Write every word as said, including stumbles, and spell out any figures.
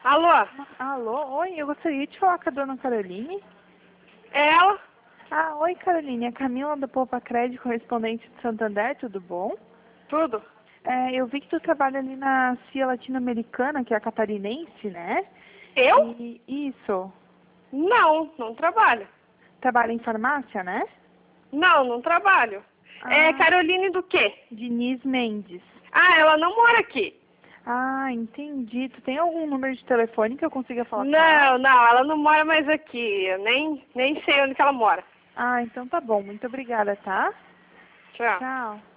Alô? Alô, oi, eu gostaria de falar com a dona Caroline. É ela? Ah, oi Caroline, é Camila do Poupa Crédito, correspondente de Santander, tudo bom? Tudo? É, eu vi que tu trabalha ali na C I A Latino-Americana, que é a catarinense, né? Eu? E isso, Não, não trabalho. trabalha em farmácia, né? Não, não trabalho. É Ah, Caroline do quê? Diniz Mendes. Ah, ela não mora aqui. Ah, entendi. Tu tem algum número de telefone que eu consiga falar com ela? Não, não, ela não mora mais aqui. Eu nem, nem sei onde que ela mora. Ah, então tá bom. Muito obrigada, tá? Tchau. Tchau.